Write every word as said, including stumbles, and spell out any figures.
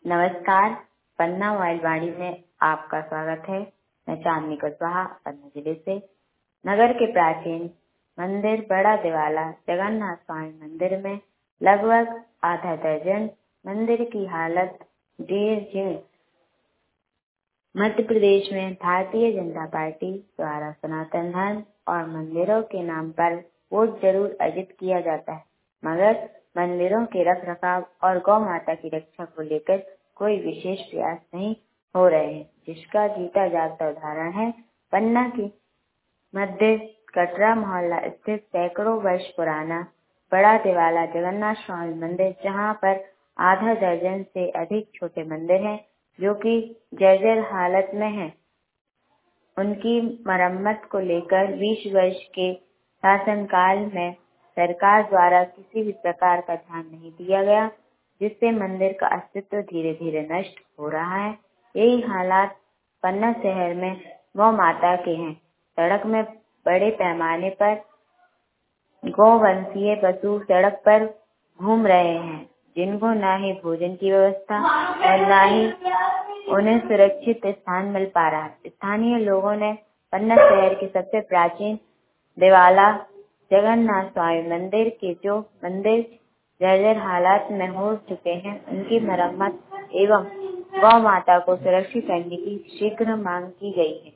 नमस्कार, पन्ना वाइल्डवाणी में आपका स्वागत है। मैं चांदनी कुशवाहा पन्ना जिले से। नगर के प्राचीन मंदिर बड़ा दिवाला जगन्नाथ स्वामी मंदिर में लगभग आधा दर्जन मंदिर की हालत ढेर जीर्ण। मध्य प्रदेश में भारतीय जनता पार्टी द्वारा सनातन धर्म और मंदिरों के नाम पर वोट जरूर अर्जित किया जाता है, मगर मंदिरों के रख रखाव और गौ माता की रक्षा को लेकर कोई विशेष प्रयास नहीं हो रहे हैं, जिसका जीता जागता उदाहरण है पन्ना की मध्य कटरा मोहल्ला स्थित सैकड़ों वर्ष पुराना बड़ा दिवाला जगन्नाथ स्वामी मंदिर, जहां पर आधा दर्जन से अधिक छोटे मंदिर हैं जो कि जर्जर हालत में हैं। उनकी मरम्मत को लेकर बीस वर्ष के शासनकाल में सरकार द्वारा किसी भी प्रकार का ध्यान नहीं दिया गया, जिससे मंदिर का अस्तित्व धीरे धीरे नष्ट हो रहा है। यही हालात पन्ना शहर में गौ माता के हैं। सड़क में बड़े पैमाने पर गौवंशीय पशु सड़क पर घूम रहे हैं, जिनको न ही भोजन की व्यवस्था और न ही उन्हें सुरक्षित स्थान मिल पा रहा है। स्थानीय लोगों ने पन्ना शहर के सबसे प्राचीन दिवाला जगन्नाथ स्वामी मंदिर के जो मंदिर जर्जर हालात में हो चुके हैं, उनकी मरम्मत एवं गौ माता को सुरक्षित करने की शीघ्र मांग की गई है।